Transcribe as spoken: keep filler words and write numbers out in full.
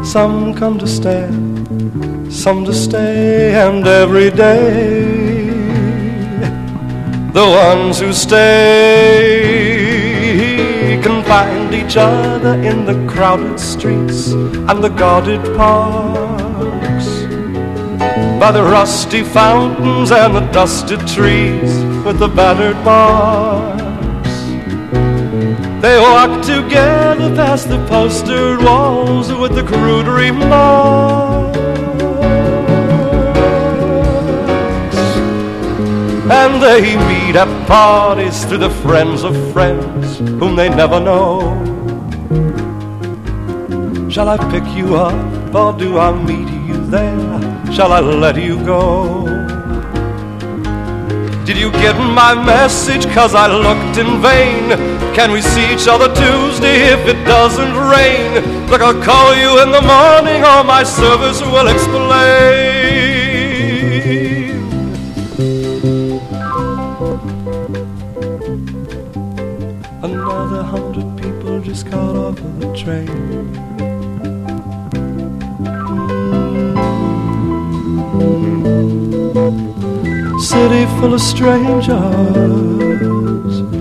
Some come to stare, some to stay, and every day the ones who stay can find each other in the crowded streets and the guarded parks, by the rusty fountains and the dusted trees with the battered barks. They walk together past the postered walls with the crude remarks, and they meet at parties through the friends of friends whom they never know. Shall I pick you up or do I meet you there? Shall I let you go? Did you get my message? 'Cause I looked in vain. Can we see each other Tuesday if it doesn't rain? Look, I'll call you in the morning or my service will explain. Another hundred people just got off of the train. City full of strangers,